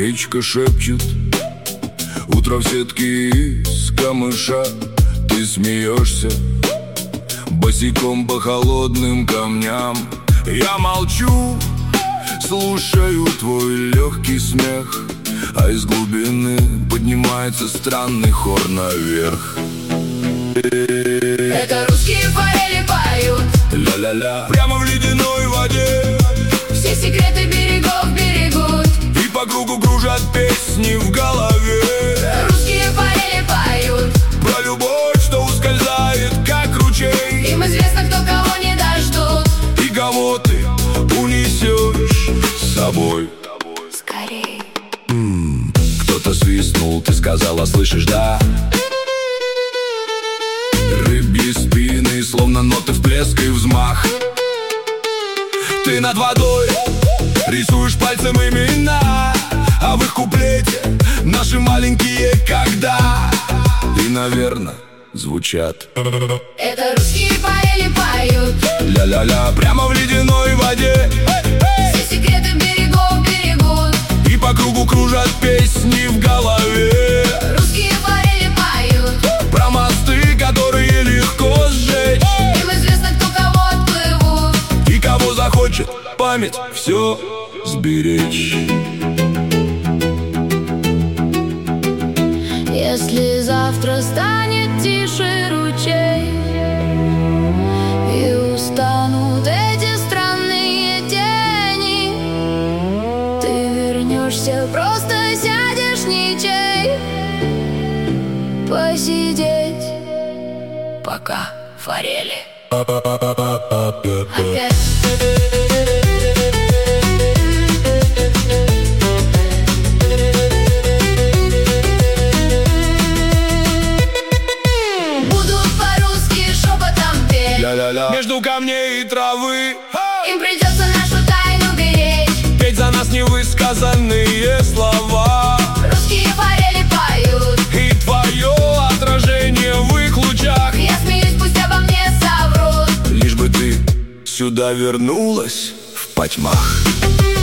речка шепчет, утро в сетке из камыша. Ты смеешься босиком по холодным камням. Я молчу, слушаю твой легкий смех, а из глубины поднимается странный хор наверх. Это русские форели поют, ля-ля-ля, прямо в ледяной воде. все секреты берегов берегут, И по кругу кружат песни в голове. русские форели поют, Про любовь, что ускользает, как ручей. им известно, кто кого не дождут. И кого ты унесешь с собой. Скорей. Кто-то свистнул, ты сказала, слышишь, да? Рыбьи спины, словно ноты всплеск и взмах. Ты над водой рисуешь пальцем имена, а в их куплете наши маленькие когда. И, наверное, звучат. Это русские форели поют, Ля-ля-ля, прямо в ледяной воде. все секреты берегов берегут, И по кругу кружат песни в голове. русские форели поют, Про мосты, которые легко сжечь. им известно, кто кого отплывут. И кого захочет память все сберечь. Если завтра станет тише ручей и устанут эти странные тени, ты вернешься, просто сядешь ничей, посидеть, пока форели опять. Между камней и травы Им придется нашу тайну беречь, петь за нас невысказанные слова. русские форели поют, И твое отражение в их лучах. я смеюсь, пусть обо мне соврут. Лишь бы ты сюда вернулась в потьмах.